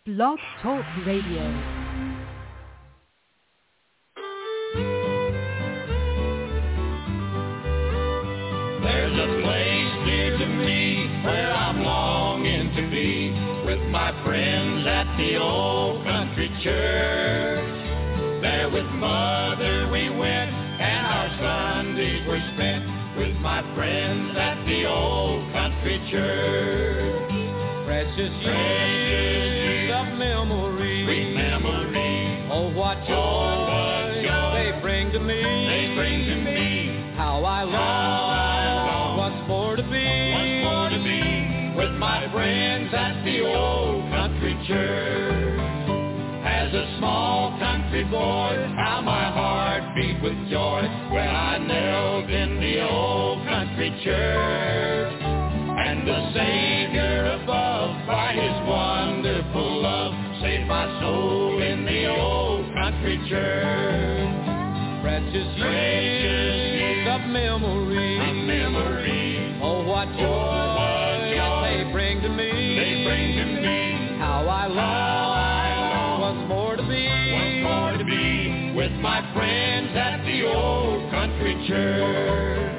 Blog Talk Radio. There's a place near to me where I'm longing to be with my friends at the old country church. There with Mother we went and our Sundays were spent with my friends at the old country church. Precious years of memory, sweet memory. Oh, what joy they bring to me. They bring to me. How I long once more to be with my friends at the old country church. As a small country boy, how my heart beat with joy when I knelt in the old country church. And the Savior above, by His wonderful love, saved my soul in the old country church. Precious years of memory, oh what joy they bring to me. They bring to me. How I long once more to be with my friends at the old country church.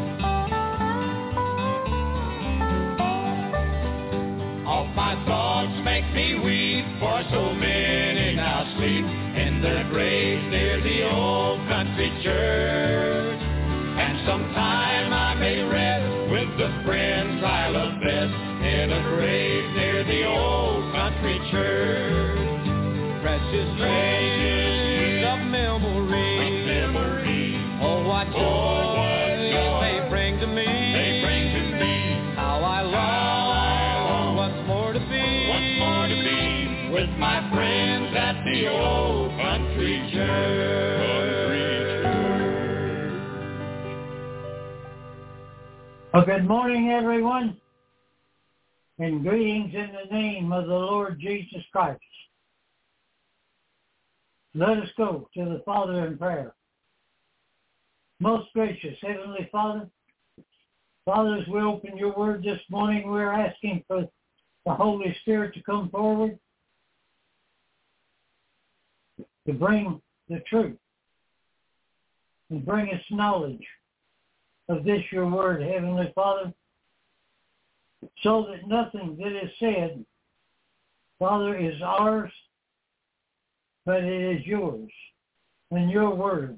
All my thoughts make me weep, for so many now sleep in their graves near the old country church. And sometime I may rest with the friends I love best in a grave near the old country church. Precious years of memory, oh what joy they bring to me. They bring to me. How I long once more to be with my friends at the old country church. Well, good morning, everyone, and greetings in the name of the Lord Jesus Christ. Let us go to the Father in prayer. Most gracious Heavenly Father, Father, as we open your word this morning, we're asking for the Holy Spirit to come forward to bring the truth and bring us knowledge of this your word, Heavenly Father, so that nothing that is said, Father, is ours, but it is yours and your word.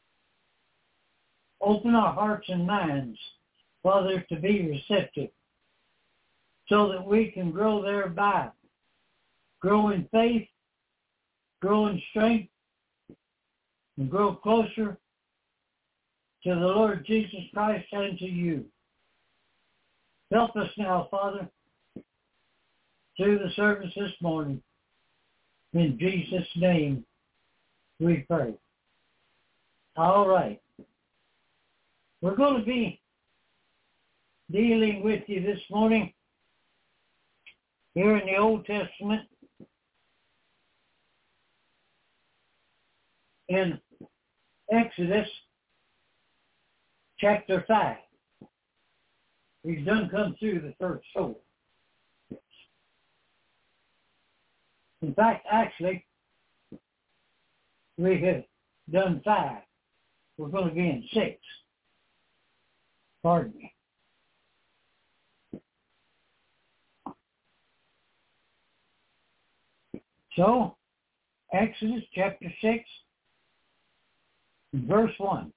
Open our hearts and minds, Father, to be receptive, so that we can grow thereby, grow in faith, grow in strength, and grow closer to the Lord Jesus Christ and to you. Help us now, Father, through the service this morning. In Jesus' name we pray. All right. We're going to be dealing with you this morning here in the Old Testament in Exodus chapter 5. We've done come through the first 4. In fact, actually, we have done 5. We're going to be in 6. Pardon me. So, Exodus chapter 6, verse 1.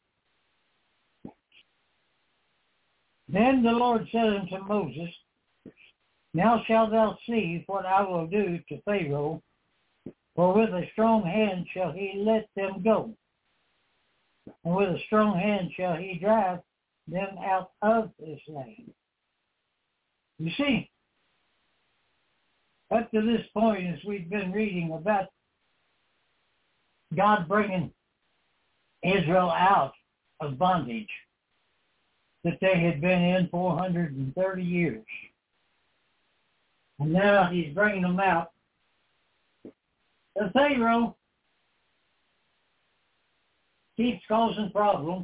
Then the Lord said unto Moses, Now shalt thou see what I will do to Pharaoh, for with a strong hand shall he let them go, and with a strong hand shall he drive them out of this land. You see, up to this point, as we've been reading about God bringing Israel out of bondage that they had been in 430 years. And now he's bringing them out. The Pharaoh keeps causing problems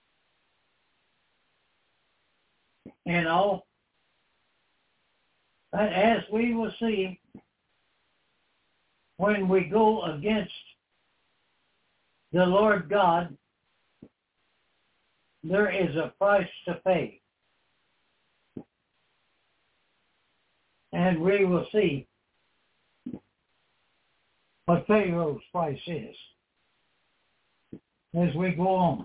and all. But as we will see, when we go against the Lord God, there is a price to pay. And we will see what Pharaoh's price is as we go on.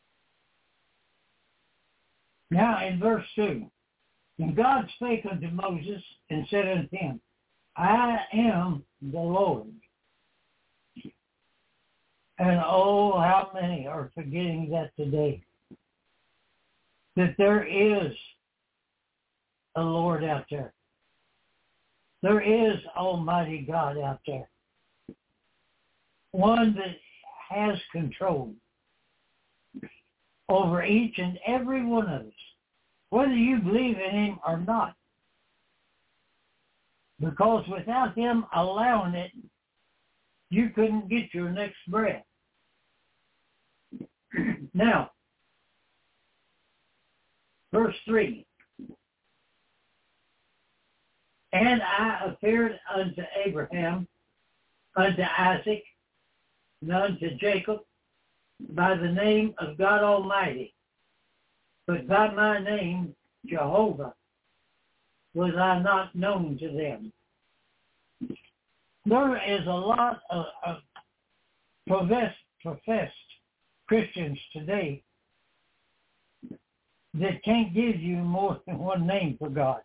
Now in verse 2, and God spake unto Moses and said unto him, I am the Lord. And oh, how many are forgetting that today? That there is a Lord out there. There is Almighty God out there. One that has control over each and every one of us, whether you believe in him or not. Because without him allowing it, you couldn't get your next breath. Now, verse 3. And I appeared unto Abraham, unto Isaac, and unto Jacob by the name of God Almighty, but by my name, Jehovah, was I not known to them. There is a lot of professed Christians today that can't give you more than one name for God.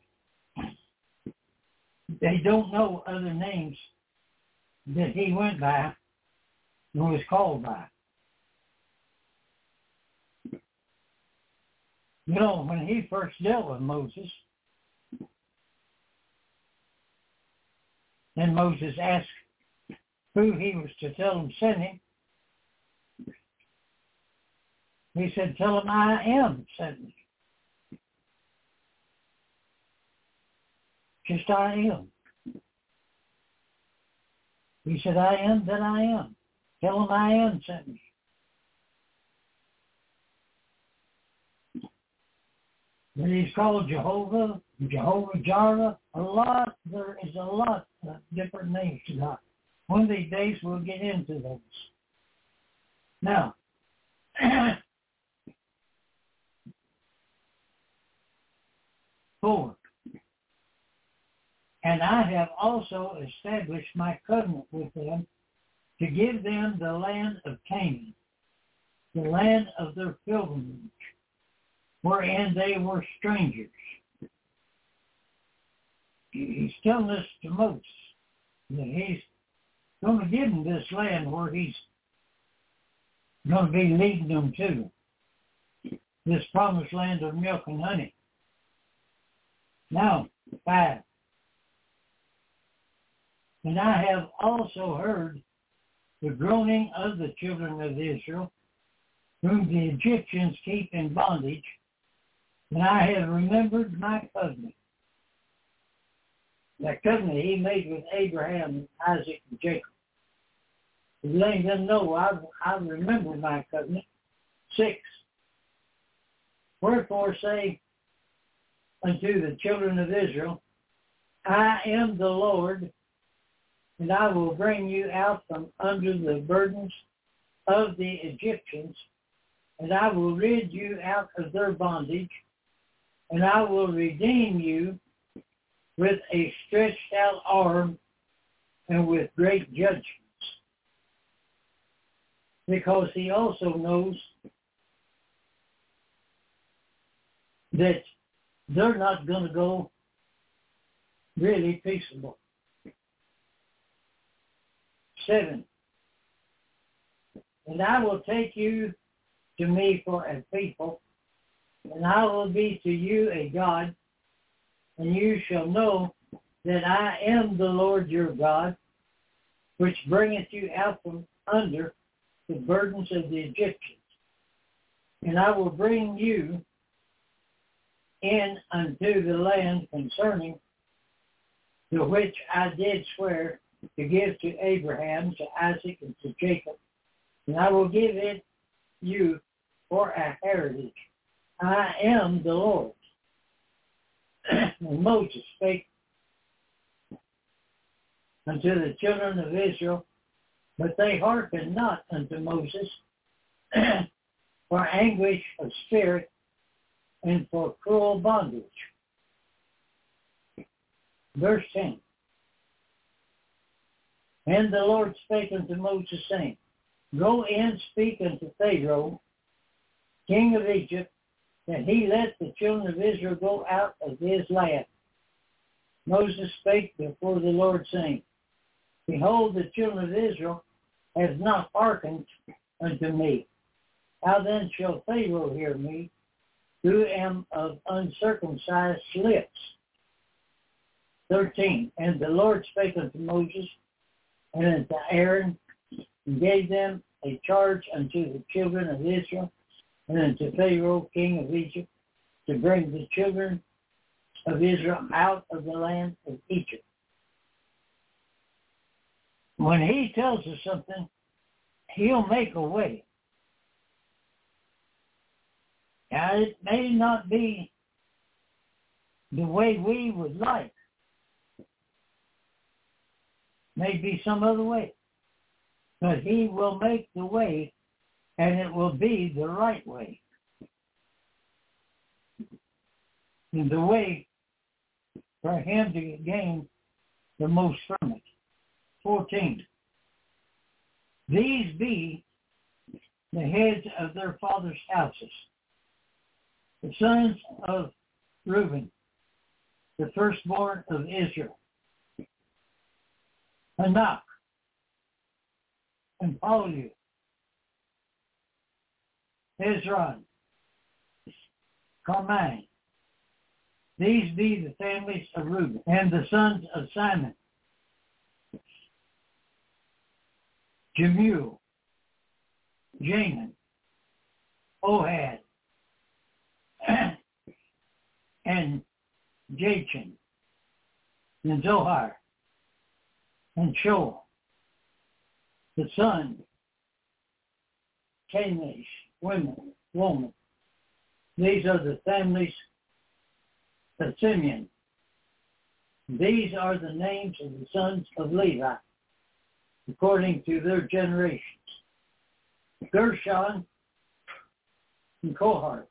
They don't know other names that he went by and was called by. You know, when he first dealt with Moses, and Moses asked who he was to tell him sent him, he said, tell him I am sent me. Just I am. He said, I am that I am. Tell him I am sent me. But he's called Jehovah, Jehovah Jireh, there is a lot of different names to God. One of these days we'll get into those. Now, 4. And I have also established my covenant with them to give them the land of Canaan, the land of their pilgrimage, wherein they were strangers. He's telling us to Moses that he's going to give them this land where he's going to be leading them to, this promised land of milk and honey. Now, 5. And I have also heard the groaning of the children of Israel, whom the Egyptians keep in bondage, and I have remembered my covenant. That covenant he made with Abraham, Isaac, and Jacob. He's letting them know I remember my covenant. 6. Wherefore say unto the children of Israel, I am the Lord, and I will bring you out from under the burdens of the Egyptians, and I will rid you out of their bondage, and I will redeem you with a stretched out arm and with great judgments. Because he also knows that they're not going to go really peaceable. 7. And I will take you to me for a people, and I will be to you a God, and you shall know that I am the Lord your God, which bringeth you out from under the burdens of the Egyptians. And I will bring you in unto the land concerning the which I did swear to give to Abraham, to Isaac, and to Jacob, and I will give it you for a heritage. I am the Lord. And Moses spake unto the children of Israel, but they hearkened not unto Moses for anguish of spirit and for cruel bondage. Verse 10. And the Lord spake unto Moses, saying, Go in, speak unto Pharaoh, king of Egypt, that he let the children of Israel go out of his land. Moses spake before the Lord, saying, Behold, the children of Israel have not hearkened unto me. How then shall Pharaoh hear me, who am of uncircumcised lips? 13. And the Lord spake unto Moses and unto Aaron, and gave them a charge unto the children of Israel, and unto Pharaoh, king of Egypt, to bring the children of Israel out of the land of Egypt. When he tells us something, he'll make a way. Now, it may not be the way we would like. Maybe some other way. But he will make the way, and it will be the right way. And the way for him to gain the most from it. 14. These be the heads of their fathers' houses. The sons of Reuben, the firstborn of Israel. Anak and Palu, Hezron, Carmine. These be the families of Reuben, and the sons of Simon, Jemuel, Jamin, Ohad, and Jachin, and Zohar, and Shoal, the son, Canish, woman. These are the families of Simeon. These are the names of the sons of Levi, according to their generations. Gershon and Kohath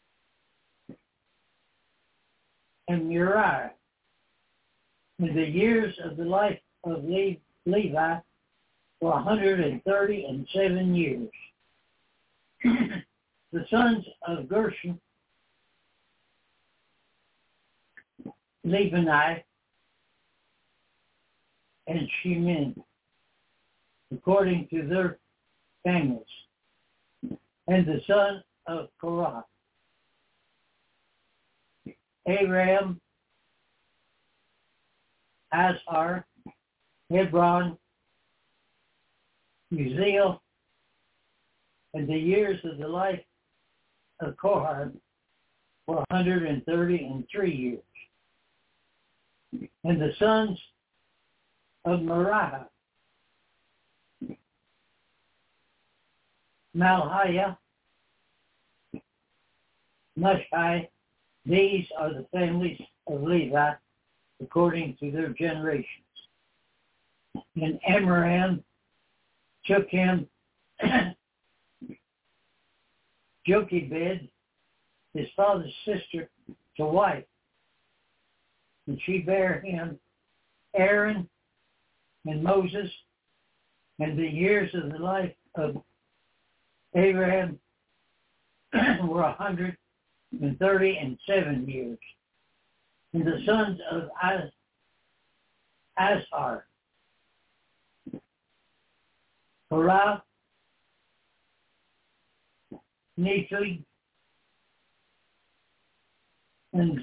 and Uriah. In the years of the life of Levi were 137 years. The sons of Gershon, Libani, and Shemin, according to their families. And the son of Korah, Aram, Azar, Hebron, Uzziel, and the years of the life of Kohath were 133 years. And the sons of Merari, Malchiah, Mushai. These are the families of Levi, according to their generations. And Amram took him Jochebed, his father's sister, to wife. And she bare him Aaron and Moses, and the years of the life of Abraham were 137 years. And the sons of Azar, Korah, Nephi, and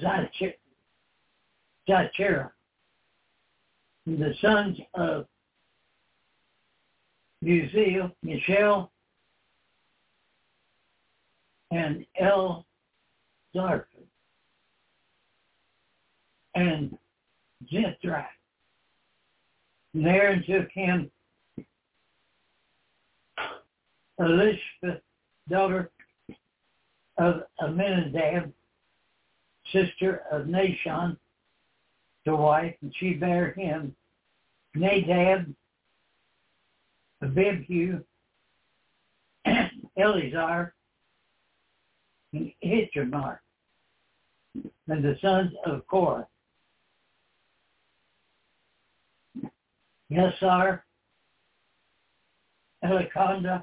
Zachera. And the sons of Uzziel, Mishael, and El-Zarph, and Zithra. And Aaron took him Elishpeth, daughter of Aminadab, sister of Nashon, to wife, and she bare him Nadab, Abihu, Eleazar, and Ithamar, and the sons of Korah, Yasar, Elikonda,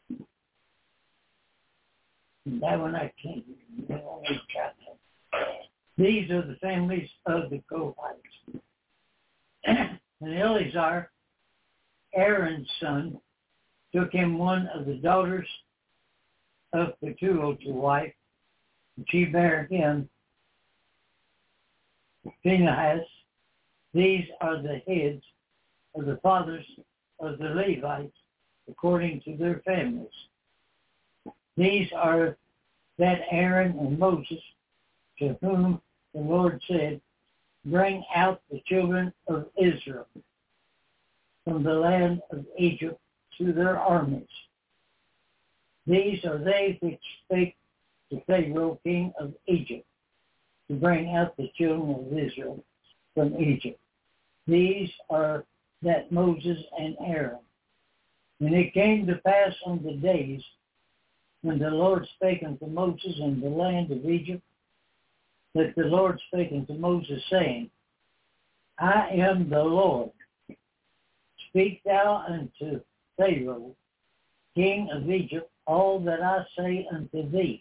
that one I can't remember. These are the families of the Kohathites. And Eleazar, Aaron's son, took him one of the daughters of Pethuel to wife, and she bare him Phinehas. These are the heads of the fathers of the Levites according to their families. These are that Aaron and Moses, to whom the Lord said, bring out the children of Israel from the land of Egypt to their armies. These are they which spake to Pharaoh, king of Egypt, to bring out the children of Israel from Egypt. These are that Moses and Aaron. And it came to pass on the days when the Lord spake unto Moses in the land of Egypt, that the Lord spake unto Moses, saying, I am the Lord. Speak thou unto Pharaoh, king of Egypt, all that I say unto thee.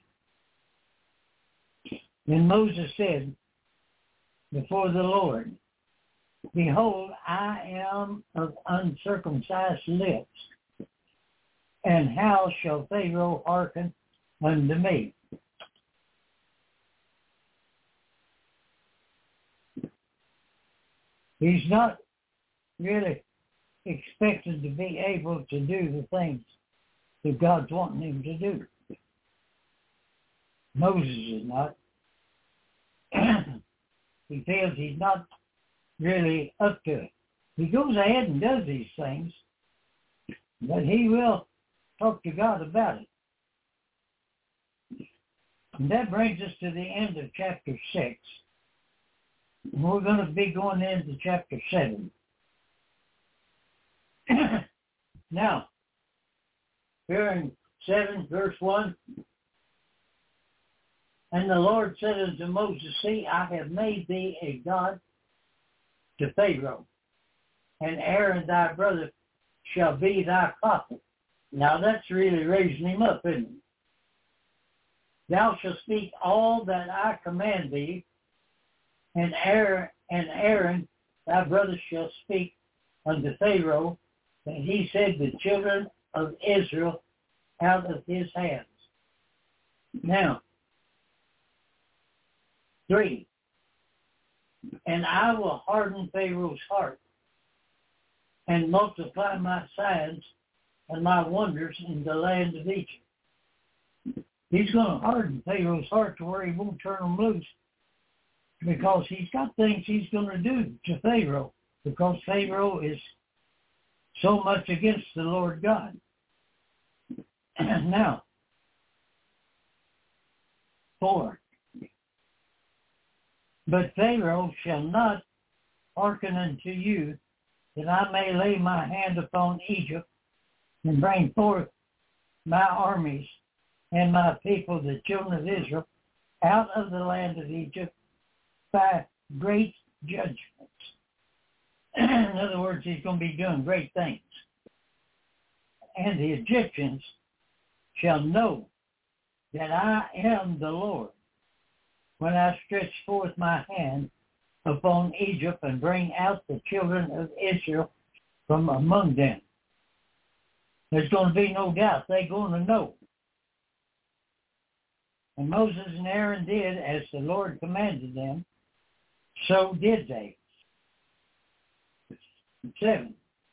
Then Moses said before the Lord, behold, I am of uncircumcised lips, and how shall Pharaoh hearken unto me? He's not really expected to be able to do the things that God's wanting him to do. Moses is not. He feels he's not really up to it. He goes ahead and does these things, but he will talk to God about it. And that brings us to the end of chapter 6. And we're going to be going into chapter 7. Now, here in 7, verse 1, and the Lord said unto Moses, see, I have made thee a god to Pharaoh, and Aaron thy brother shall be thy prophet. Now that's really raising him up, isn't it? Thou shalt speak all that I command thee, and Aaron thy brother shall speak unto Pharaoh, and he said the children of Israel out of his hands. Now, 3, and I will harden Pharaoh's heart and multiply my signs and my wonders in the land of Egypt. He's going to harden Pharaoh's heart to where he won't turn them loose, because he's got things he's going to do to Pharaoh, because Pharaoh is so much against the Lord God. Now, 4, but Pharaoh shall not hearken unto you, that I may lay my hand upon Egypt and bring forth my armies and my people, the children of Israel, out of the land of Egypt by great judgments. In other words, he's going to be doing great things. And the Egyptians shall know that I am the Lord, when I stretch forth my hand upon Egypt and bring out the children of Israel from among them. There's going to be no doubt. They're going to know. And Moses and Aaron did as the Lord commanded them. So did they. 7.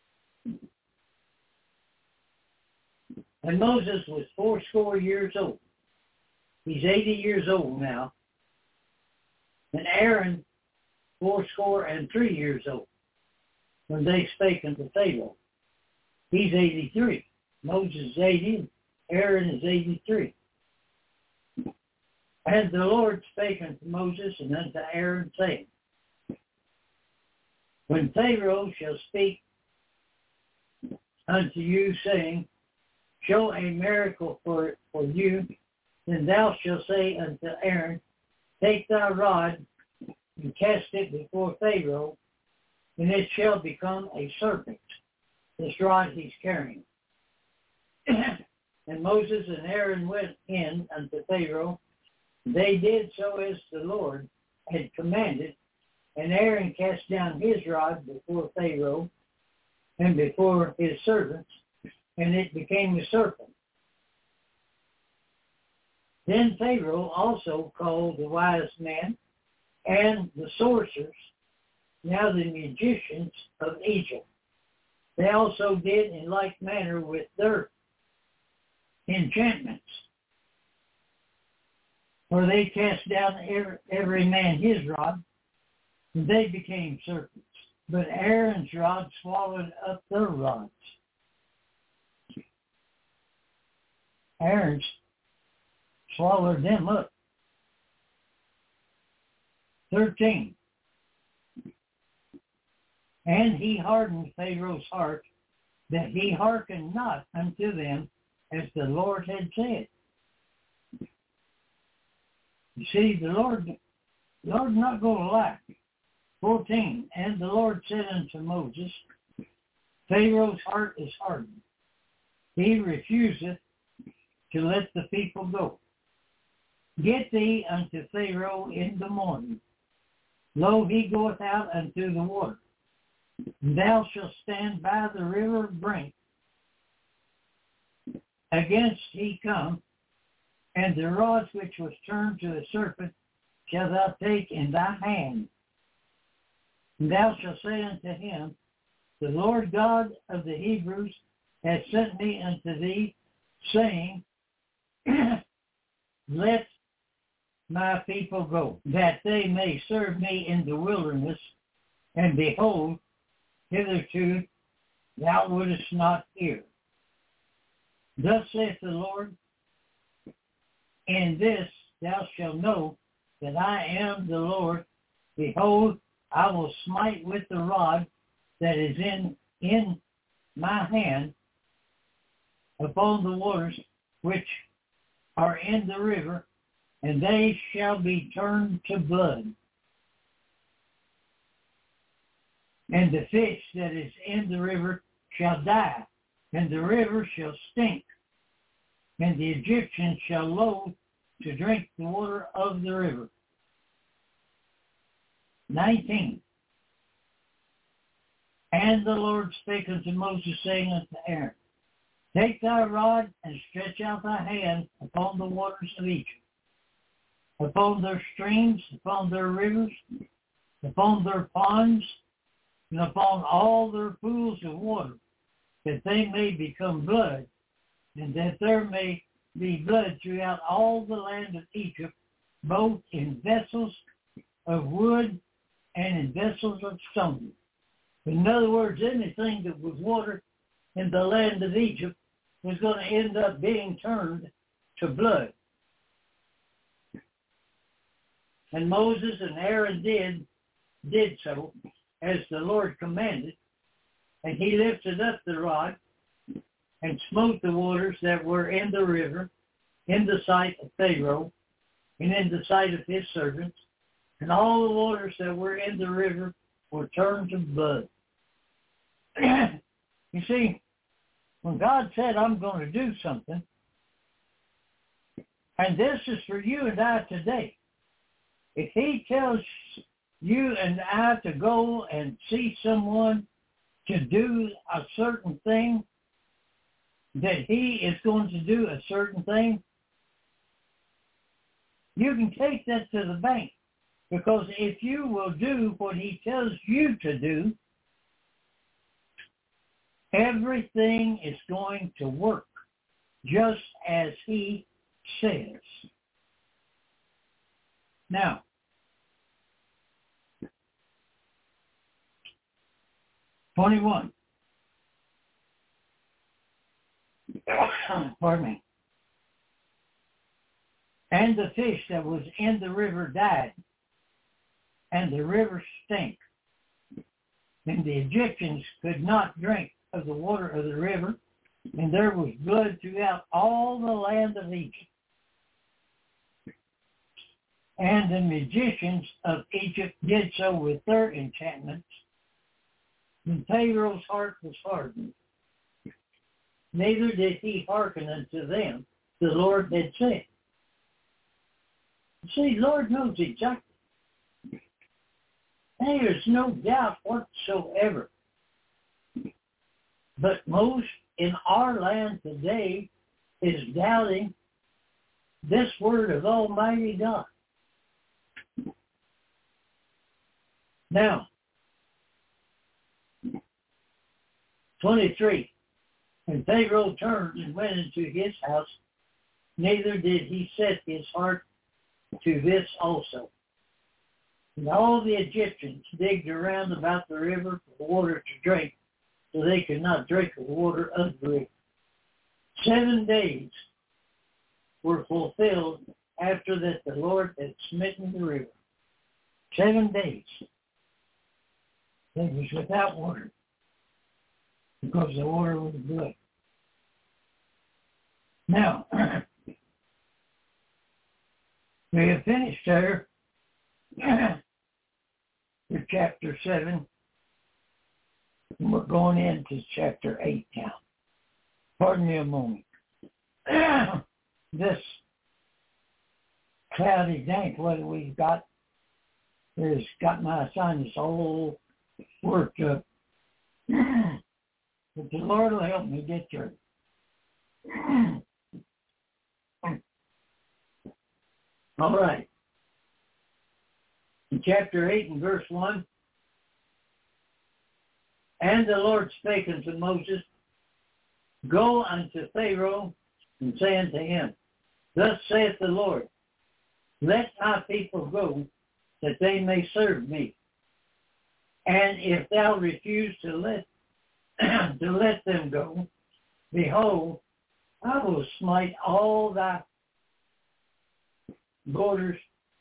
And Moses was 80 years old. He's 80 years old now. And Aaron 83 years old when they spake unto Pharaoh. He's 83. Moses is 80. Aaron is 83. And the Lord spake unto Moses and unto Aaron, saying, when Pharaoh shall speak unto you, saying, show a miracle for you, then thou shalt say unto Aaron, take thy rod and cast it before Pharaoh, and it shall become a serpent, this rod he's carrying. And Moses and Aaron went in unto Pharaoh. They did so as the Lord had commanded, and Aaron cast down his rod before Pharaoh and before his servants, and it became a serpent. Then Pharaoh also called the wise men and the sorcerers, now the magicians of Egypt. They also did in like manner with their enchantments. For they cast down every man his rod, and they became serpents. But Aaron's rod swallowed up their rods. Aaron's swallowed them up. 13. And he hardened Pharaoh's heart, that he hearkened not unto them, as the Lord had said. You see, the Lord not going to lie. 14. And the Lord said unto Moses, Pharaoh's heart is hardened. He refuseth to let the people go. Get thee unto Pharaoh in the morning. Lo, he goeth out unto the water. Thou shalt stand by the river brink. Against he come, and the rod which was turned to a serpent shalt thou take in thy hand. And thou shalt say unto him, the Lord God of the Hebrews hath sent me unto thee, saying, let my people go, that they may serve me in the wilderness. And behold, hitherto thou wouldest not hear. Thus saith the Lord, in this thou shalt know that I am the Lord. Behold, I will smite with the rod that is in my hand upon the waters which are in the river, and they shall be turned to blood. And the fish that is in the river shall die, and the river shall stink, and the Egyptians shall loathe to drink the water of the river. 19. And the Lord spake unto Moses, saying unto Aaron, take thy rod and stretch out thy hand upon the waters of Egypt, upon their streams, upon their rivers, upon their ponds, and upon all their pools of water, that they may become blood, and that there may be blood throughout all the land of Egypt, both in vessels of wood and in vessels of stone. In other words, anything that was water in the land of Egypt was going to end up being turned to blood. And Moses and Aaron did so, as the Lord commanded, and he lifted up the rod and smote the waters that were in the river in the sight of Pharaoh and in the sight of his servants, and all the waters that were in the river were turned to blood. You see, when God said, I'm going to do something, and this is for you and I today, if he tells you and I to go and see someone to do a certain thing, that he is going to do a certain thing, you can take that to the bank. Because if you will do what he tells you to do, everything is going to work just as he says. Now, (21). Pardon me. And the fish that was in the river died, and the river stank, and the Egyptians could not drink of the water of the river, and there was blood throughout all the land of Egypt. And the magicians of Egypt did so with their enchantments, and Pharaoh's heart was hardened. Neither did he hearken unto them the Lord had said. See, Lord knows exactly. There's no doubt whatsoever. But most in our land today is doubting this word of Almighty God. Now, 23. And Pharaoh turned and went into his house, neither did he set his heart to this also. And all the Egyptians digged around about the river for water to drink, so they could not drink the water of the river. 7 days were fulfilled after that the Lord had smitten the river. 7 days. It was without water, because the water was good. Now, we have finished there with chapter 7, and we're going into chapter 8 now. Pardon me a moment. This cloudy, dank weather we've got has got my sinus all worked up. But the Lord will help me get through. All right. In chapter 8 and verse 1, and the Lord spake unto Moses, go unto Pharaoh and say unto him, thus saith the Lord, let my people go, that they may serve me. And if thou refuse to let them go, behold, I will smite all thy borders.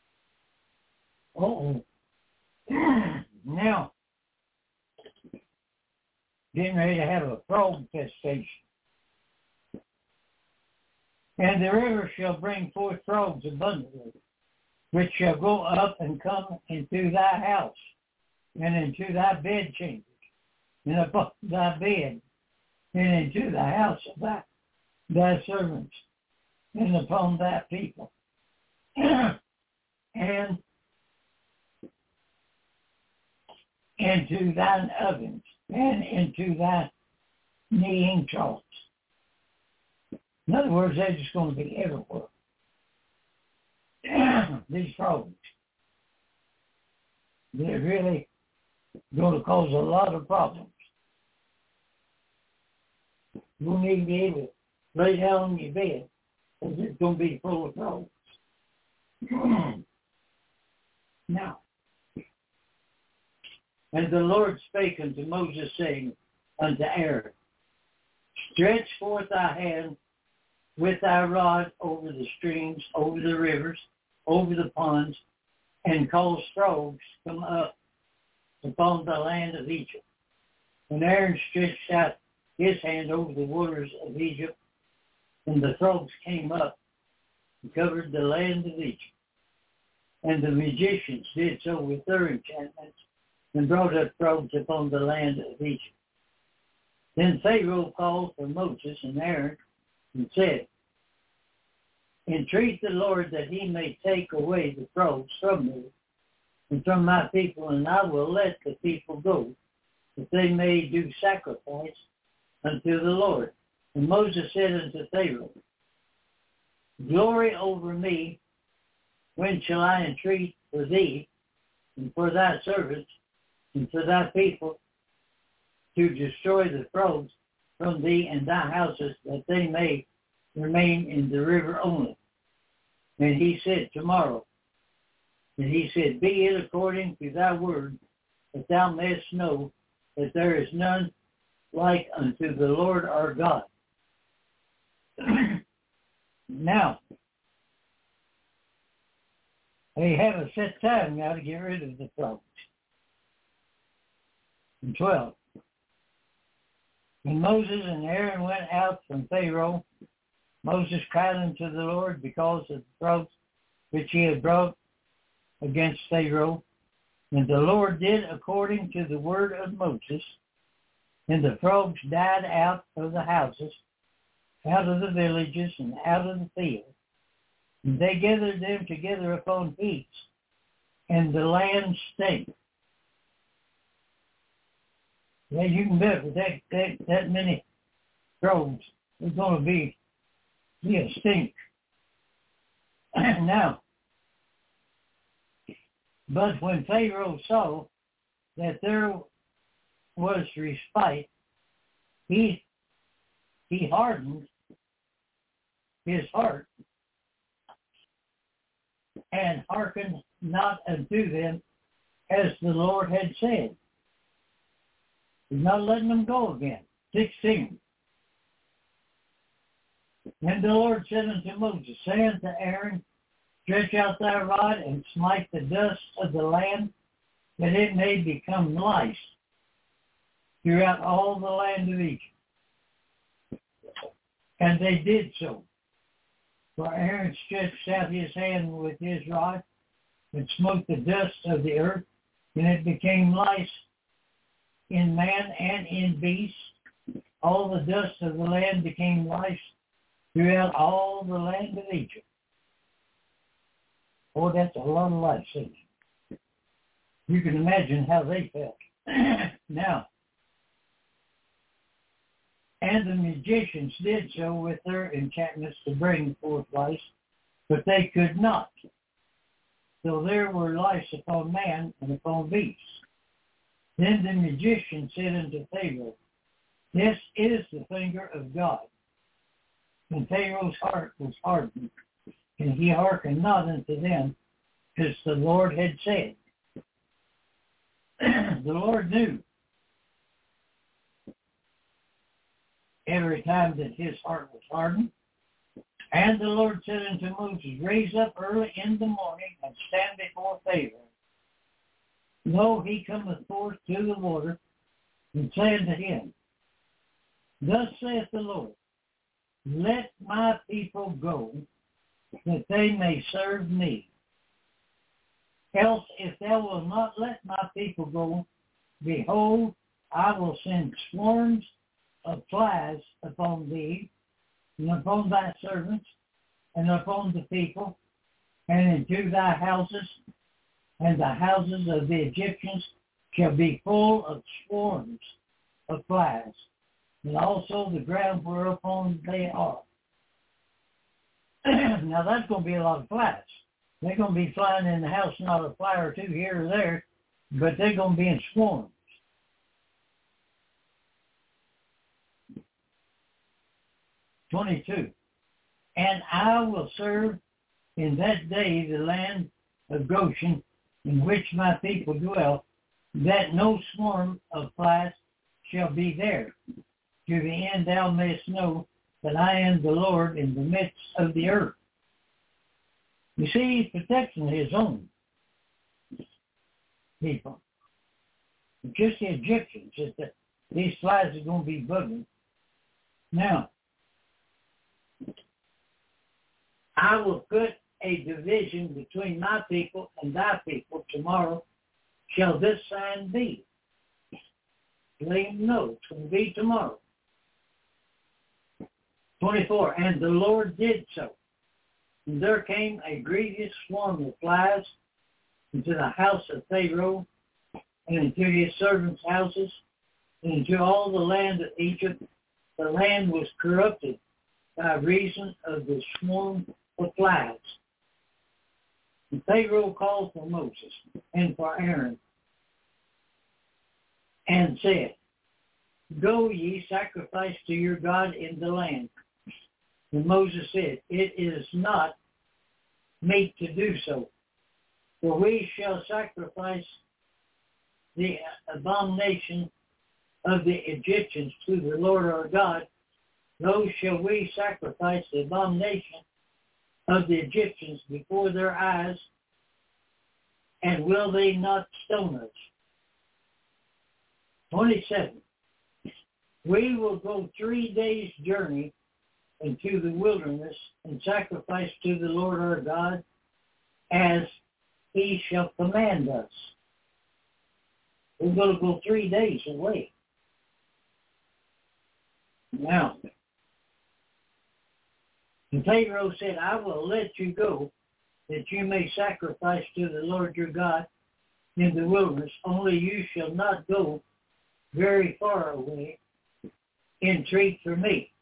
Now, getting ready to have a frog infestation. And the river shall bring forth frogs abundantly, which shall go up and come into thy house, and into thy bedchambers, and upon thy bed, and into the house of thy servants, and upon thy people, and into thine ovens, and into thy kneading troughs. In other words, they're just going to be everywhere. These frogs. They're really going to cause a lot of problems. You need to be able to lay down on your bed, because it's going to be full of frogs. Now, and the Lord spake unto Moses, saying unto Aaron, stretch forth thy hand with thy rod over the streams, over the rivers, over the ponds, and cause frogs to come up upon the land of Egypt. And Aaron stretched out his hand over the waters of Egypt, and the frogs came up and covered the land of Egypt. And the magicians did so with their enchantments, and brought up frogs upon the land of Egypt. Then Pharaoh called for Moses and Aaron, and said, entreat the Lord that he may take away the frogs from me and from my people, and I will let the people go, that they may do sacrifice unto the Lord. And Moses said unto Pharaoh, glory over me, when shall I entreat for thee and for thy servants and for thy people to destroy the frogs from thee and thy houses, that they may remain in the river only? And he said, tomorrow. And he said, be it according to thy word, that thou mayest know that there is none like unto the Lord our God. Now, they have a set time now to get rid of the frogs. And 12. When Moses and Aaron went out from Pharaoh, Moses cried unto the Lord because of the frogs which he had brought against Pharaoh. And the Lord did according to the word of Moses. And the frogs died out of the houses, out of the villages, and out of the fields. And they gathered them together upon heaps, and the land stank. Yeah, you can bet with that many frogs, there's going to be a stink. Now, but when Pharaoh saw that there was respite, he hardened his heart and hearkened not unto them as the Lord had said. He's not letting them go again. 16. And the Lord said unto Moses, say unto Aaron, stretch out thy rod and smite the dust of the land, that it may become lice throughout all the land of Egypt. And they did so. For Aaron stretched out his hand with his rod and smote the dust of the earth, and it became lice in man and in beast. All the dust of the land became lice throughout all the land of Egypt. Oh, that's a lot of lice, isn't it? You can imagine how they felt. Now, and the magicians did so with their enchantments to bring forth lice, but they could not. So there were lice upon man and upon beasts. Then the magician said unto Pharaoh, this is the finger of God. And Pharaoh's heart was hardened, and he hearkened not unto them, as the Lord had said. The Lord knew every time that his heart was hardened. And the Lord said unto Moses, raise up early in the morning and stand before Pharaoh. Lo, he cometh forth to the water, and say unto him, thus saith the Lord, let my people go, that they may serve me. Else, if thou wilt not let my people go, behold, I will send swarms of flies upon thee, and upon thy servants, and upon the people, and into thy houses, and the houses of the Egyptians shall be full of swarms of flies, and also the ground whereupon they are. Now that's going to be a lot of flies. They're going to be flying in the house, not a fly or two here or there, but they're going to be in swarms. (22) And I will serve in that day the land of Goshen, in which my people dwell, that no swarm of flies shall be there. To the end thou mayest know that I am the Lord in the midst of the earth. You see, he's protecting his own people. Just the Egyptians, just that these flies are going to be bugging. Now, I will put a division between my people and thy people. Tomorrow shall this sign be. Let him know it's going to be tomorrow. 24, and the Lord did so. And there came a grievous swarm of flies into the house of Pharaoh, and into his servants' houses, and into all the land of Egypt. The land was corrupted by reason of the swarm of flies. And Pharaoh called for Moses and for Aaron, and said, go ye sacrifice to your God in the land. And Moses said, it is not meet to do so, for we shall sacrifice the abomination of the Egyptians to the Lord our God. So shall we sacrifice the abomination of the Egyptians before their eyes, and will they not stone us? 27. we will go 3 days' journey into the wilderness and sacrifice to the Lord our God as he shall command us. We're going to go 3 days away. Now, and Pharaoh said, I will let you go, that you may sacrifice to the Lord your God in the wilderness, only you shall not go very far away. Entreat for me.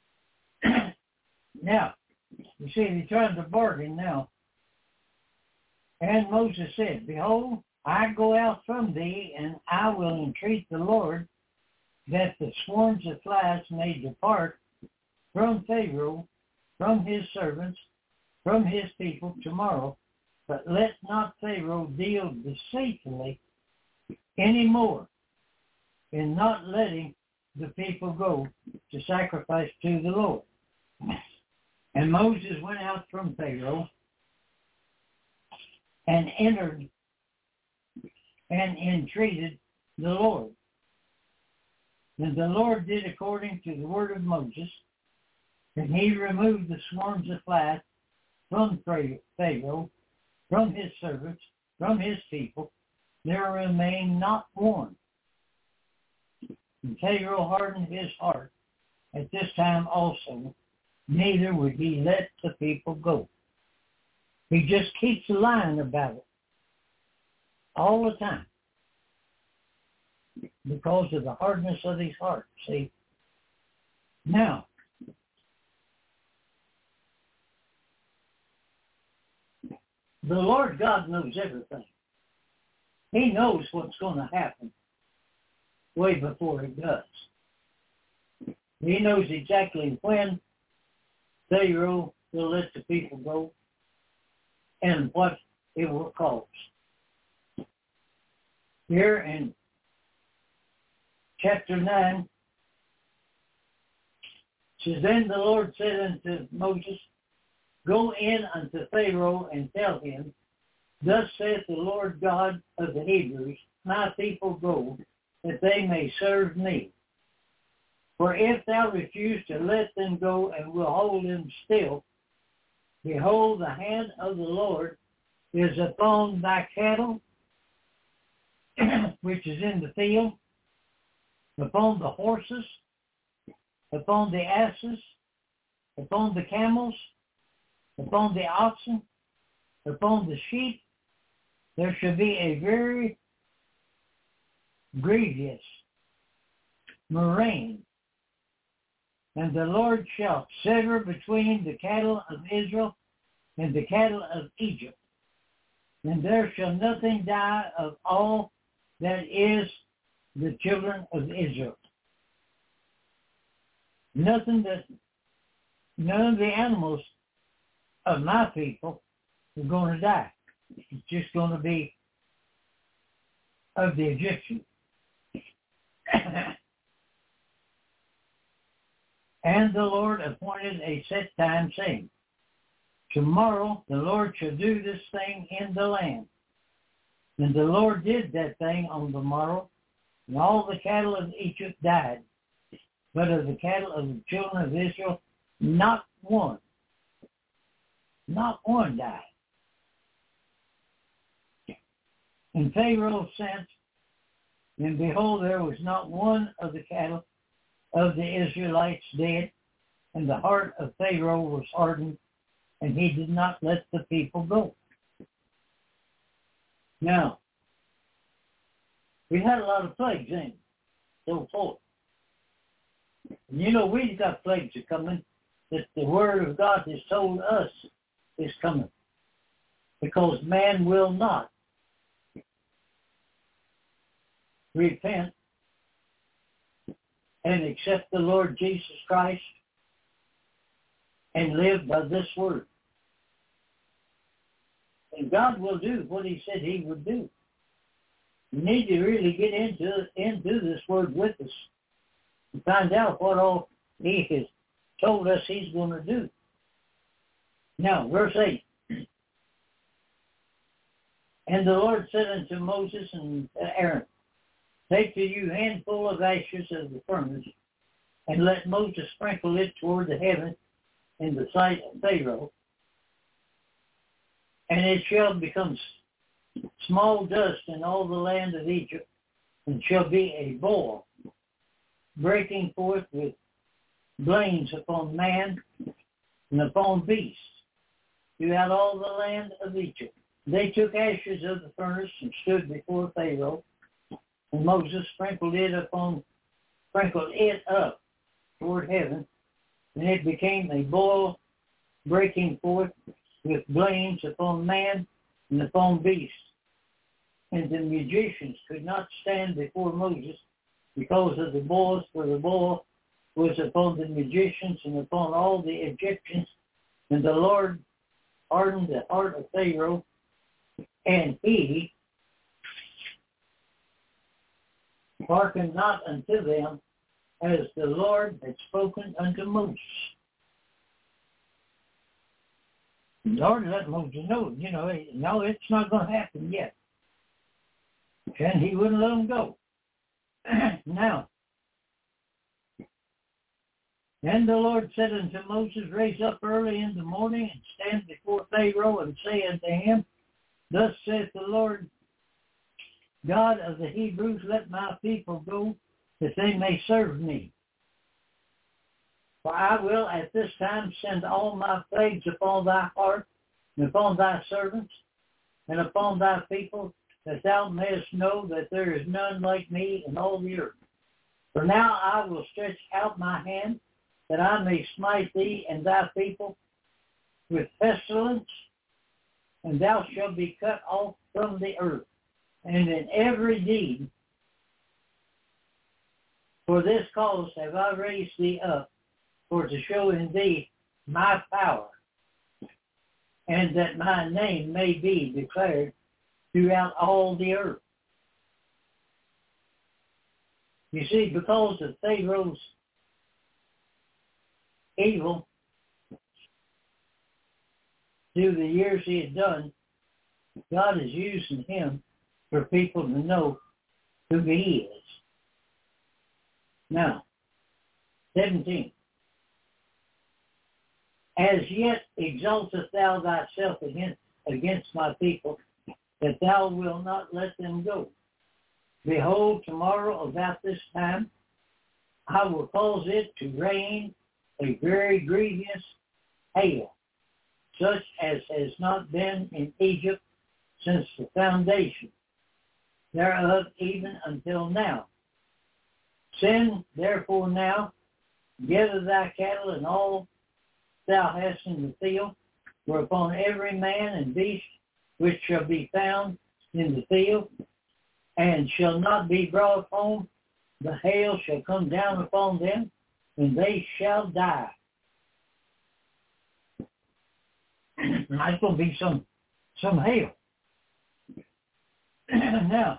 Now, you see, they're trying to bargain now. And Moses said, Behold, I go out from thee, and I will entreat the Lord that the swarms of flies may depart from Pharaoh, from his servants, from his people tomorrow, but let not Pharaoh deal deceitfully any more in not letting the people go to sacrifice to the Lord. And Moses went out from Pharaoh and entered and entreated the Lord. And the Lord did according to the word of Moses, and he removed the swarms of flies from Pharaoh, from his servants, from his people. There remained not one. And Pharaoh hardened his heart at this time also, neither would he let the people go. He just keeps lying about it all the time because of the hardness of his heart, see. Now, the Lord God knows everything. He knows what's going to happen way before it does. He knows exactly when Pharaoh will let the people go and what it will cause. Here in chapter 9, says, Then the Lord said unto Moses, Go in unto Pharaoh and tell him, Thus saith the Lord God of the Hebrews, My people go, that they may serve me. For if thou refuse to let them go and will hold them still, behold, the hand of the Lord is upon thy cattle, which is in the field, upon the horses, upon the asses, upon the camels, upon the oxen, upon the sheep. There shall be a very grievous murrain. And the Lord shall sever between the cattle of Israel and the cattle of Egypt. And there shall nothing die of all that is the children of Israel. None of the animals of my people are going to die. It's just going to be of the Egyptians. And the Lord appointed a set time, saying, Tomorrow the Lord shall do this thing in the land. And the Lord did that thing on the morrow, and all the cattle of Egypt died. But of the cattle of the children of Israel, not one died. And Pharaoh sent, and behold, there was not one of the cattle of the Israelites dead, and the heart of Pharaoh was hardened, and he did not let the people go. Now, we had a lot of plagues in, so forth. And you know, we've got plagues are coming that the Word of God has told us is coming, because man will not repent and accept the Lord Jesus Christ and live by this word. And God will do what he said he would do. We need to really get into this word with us and find out what all he has told us he's going to do. Now, verse 8. And the Lord said unto Moses and Aaron, Take to you a handful of ashes of the furnace, and let Moses sprinkle it toward the heaven in the sight of Pharaoh. And it shall become small dust in all the land of Egypt, and shall be a boil, breaking forth with blains upon man and upon beast throughout all the land of Egypt. They took ashes of the furnace and stood before Pharaoh, and Moses sprinkled it up toward heaven, and it became a boil, breaking forth with blains upon man and upon beast. And the magicians could not stand before Moses because of the boils, for the boil was upon the magicians and upon all the Egyptians. And the Lord hardened the heart of Pharaoh, and he hearkened not unto them, as the Lord had spoken unto Moses. The Lord let Moses know, no, it's not going to happen yet. And he wouldn't let them go. Now, then the Lord said unto Moses, Rise up early in the morning, and stand before Pharaoh, and say unto him, Thus saith the Lord God of the Hebrews, Let my people go, that they may serve me. For I will at this time send all my plagues upon thy heart, and upon thy servants, and upon thy people, that thou mayest know that there is none like me in all the earth. For now I will stretch out my hand, that I may smite thee and thy people with pestilence, and thou shalt be cut off from the earth. And in every deed, for this cause have I raised thee up, for to show in thee my power, and that my name may be declared throughout all the earth. You see, because of Pharaoh's evil through the years he had done, God is using him for people to know who he is. Now, 17. As yet exaltest thou thyself against my people, that thou wilt not let them go. Behold, tomorrow about this time I will cause it to rain a very grievous hail, such as has not been in Egypt since the foundation thereof even until now. Send therefore now, gather thy cattle and all thou hast in the field, whereupon every man and beast which shall be found in the field, and shall not be brought home, the hail shall come down upon them, and they shall die. That's going to be some hail. Now,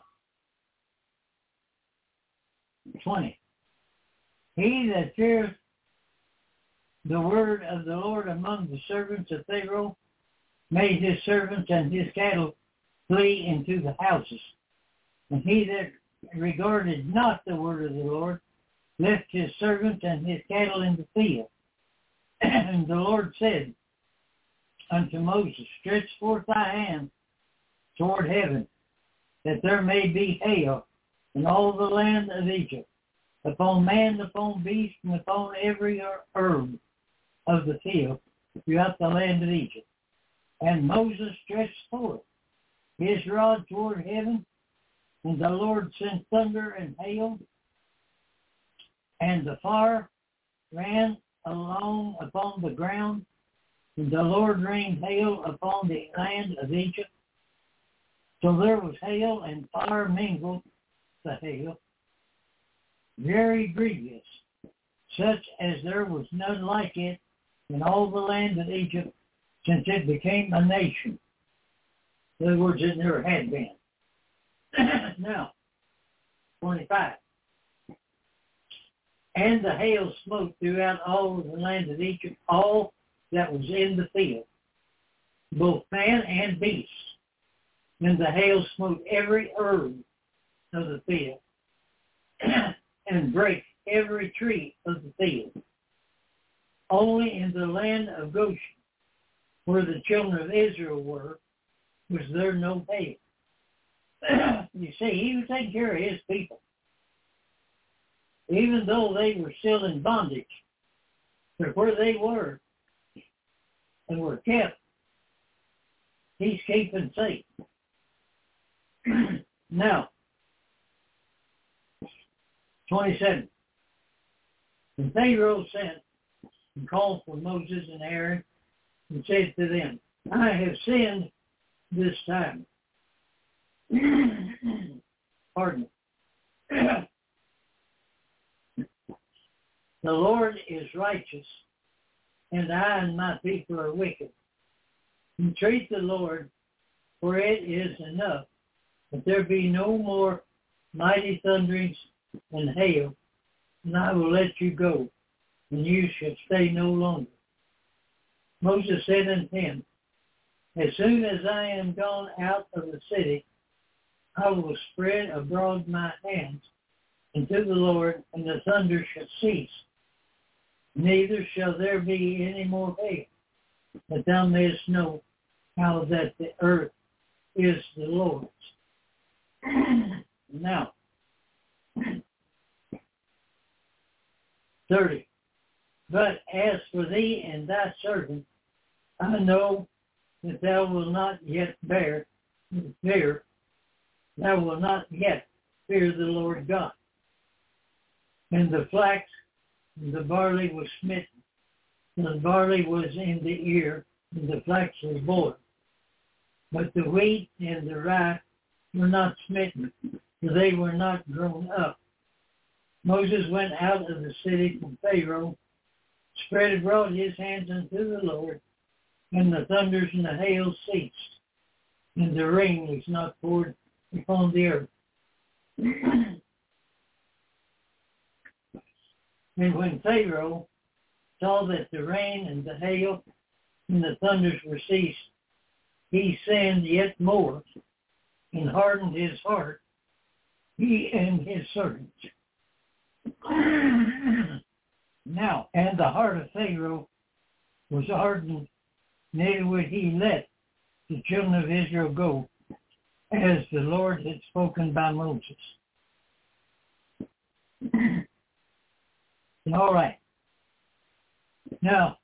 20. He that feareth the word of the Lord among the servants of Pharaoh made his servants and his cattle flee into the houses. And he that regarded not the word of the Lord left his servants and his cattle in the field. And the Lord said unto Moses, Stretch forth thy hand toward heaven, that there may be hail in all the land of Egypt, upon man, upon beast, and upon every herb of the field throughout the land of Egypt. And Moses stretched forth his rod toward heaven, and the Lord sent thunder and hail, and the fire ran along upon the ground, and the Lord rained hail upon the land of Egypt. So there was hail and fire mingled, the hail, very grievous, such as there was none like it in all the land of Egypt since it became a nation. In other words, it never had been. Now, 25. And the hail smote throughout all of the land of Egypt, all that was in the field, both man and beast. And the hail smote every herb of the field, and brake every tree of the field. Only in the land of Goshen, where the children of Israel were, was there no hail. You see, he was taking care of his people. Even though they were still in bondage, but where they were and were kept, he's keeping safe. Now, 27. And Pharaoh sent and called for Moses and Aaron and said to them, I have sinned this time. Pardon me. The Lord is righteous, and I and my people are wicked. Entreat the Lord, for it is enough that there be no more mighty thunderings and hail, and I will let you go, and you shall stay no longer. Moses said unto him, as soon as I am gone out of the city, I will spread abroad my hands unto the Lord, and the thunder shall cease. Neither shall there be any more hail, that thou mayest know how that the earth is the Lord's. Now, 30. But as for thee and thy servant, I know that thou wilt not yet fear. Thou wilt not yet fear the Lord God. And the flax and the barley was smitten. The barley was in the ear, and the flax was boiled. But the wheat and the rye were not smitten, for they were not grown up. Moses went out of the city from Pharaoh, spread abroad his hands unto the Lord, and the thunders and the hail ceased, and the rain was not poured upon the earth. And when Pharaoh saw that the rain and the hail and the thunders were ceased, he sinned yet more and hardened his heart, he and his servants. Now, and the heart of Pharaoh was hardened, neither would he let the children of Israel go, as the Lord had spoken by Moses. All right. Now,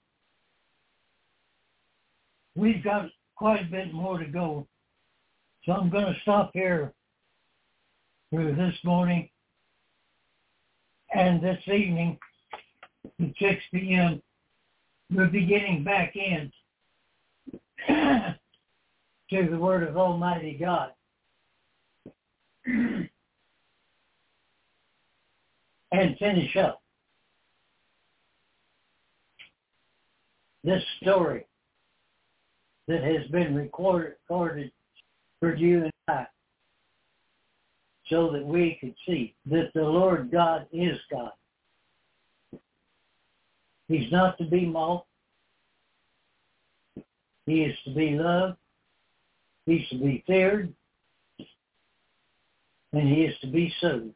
we've got quite a bit more to go, so I'm going to stop here for this morning. And this evening, at 6 p.m., we'll be getting back in to the Word of Almighty God. And finish up this story that has been recorded for you and I, so that we could see that the Lord God is God. He's not to be mocked. He is to be loved. He's to be feared. And he is to be served.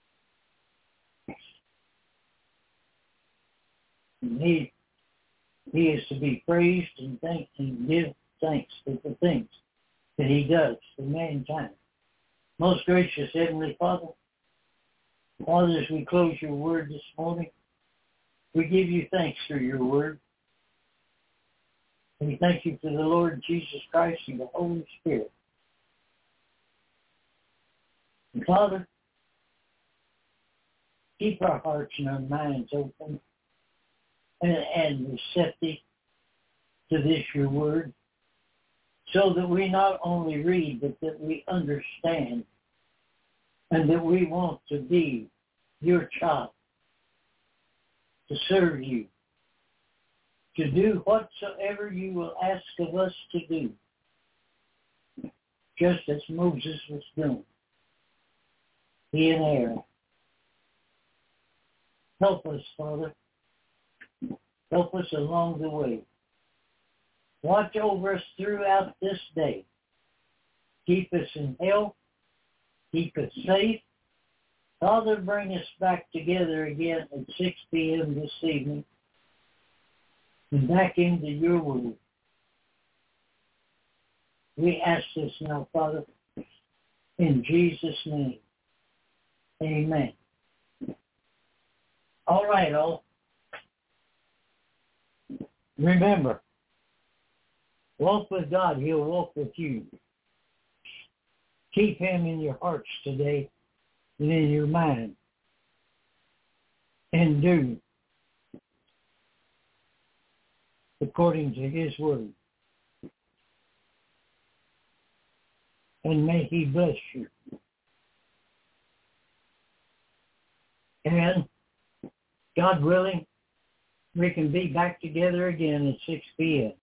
And he is to be praised and thanked and give thanks for the things that he does for mankind. Most gracious Heavenly Father, Father, as we close your word this morning, we give you thanks for your word. We thank you for the Lord Jesus Christ and the Holy Spirit. And Father, keep our hearts and our minds open and receptive to this, your word, so that we not only read, but that we understand, and that we want to be your child, to serve you, to do whatsoever you will ask of us to do, just as Moses was doing. He and Aaron. Help us, Father. Help us along the way. Watch over us throughout this day. Keep us in health. Keep us safe. Father, bring us back together again at 6 p.m. this evening and back into your word. We ask this now, Father, in Jesus' name. Amen. All right, all. Remember, walk with God. He'll walk with you. Keep him in your hearts today and in your mind. And do according to his word. And may he bless you. And God willing, we can be back together again at 6 p.m.